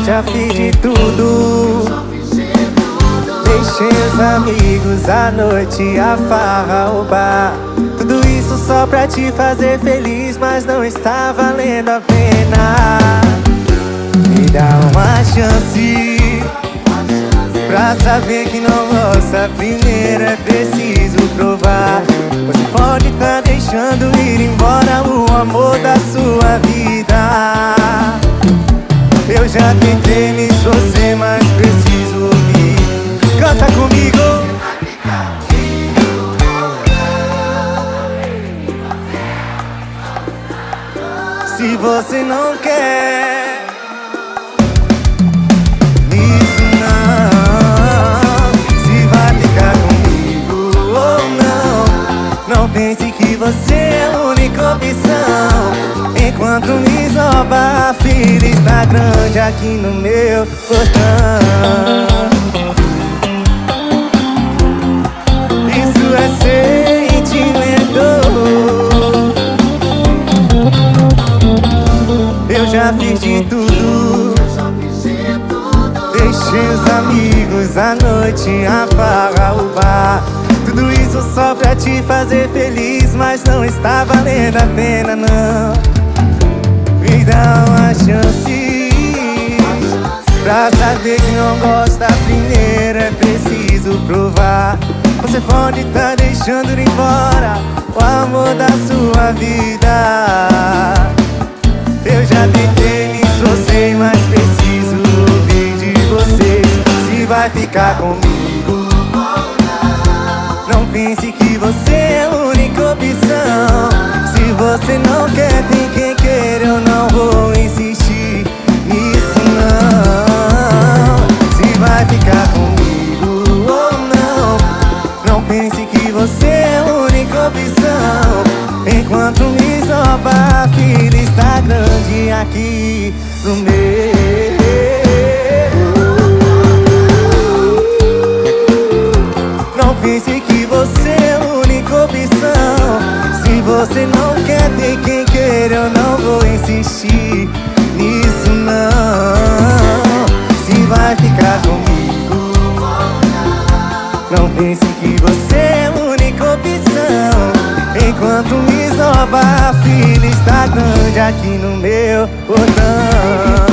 já fiz de tudo. Deixei os amigos, a noite, a farra, o bar. Tudo isso só pra te fazer feliz, mas não está valendo a pena. Me dá uma chance pra saber que não gosta. Primeiro é preciso provar. Você pode tá deixando ir embora o amor da sua vida. Eu já tentei me esforçar, mas preciso ouvir. Canta comigo. Se você não quer isso não, se vai ficar comigo ou não. Não pense que você é a única opção. Enquanto me esnova, a fila está grande aqui no meu portão. Isso é sentimento. Eu já fiz de tudo. Deixei os amigos, a noite, a farra, o bar. Tudo isso só pra te fazer feliz, mas não está valendo a pena não. Me dá uma chance pra saber que não gosta. Primeiro é preciso provar. Você pode tá deixando ir embora o amor da sua vida. Eu já tentei, me esforcei, mas preciso ouvir de vocês. Se vai ficar comigo, não pense que você é a única opção. Se você não quer, tem quem queira. Eu não vou insistir nisso não. Se vai ficar comigo ou não, não pense que você é a única opção. Enquanto me soba, a fila está grande aqui no meu. Não pense que você é a única opção. Se você não quer, tem quem queira. Eu não vou insistir nisso não. Se vai ficar comigo, não pense que você é a única opção. Enquanto me esnova, a fila está grande aqui no meu portão.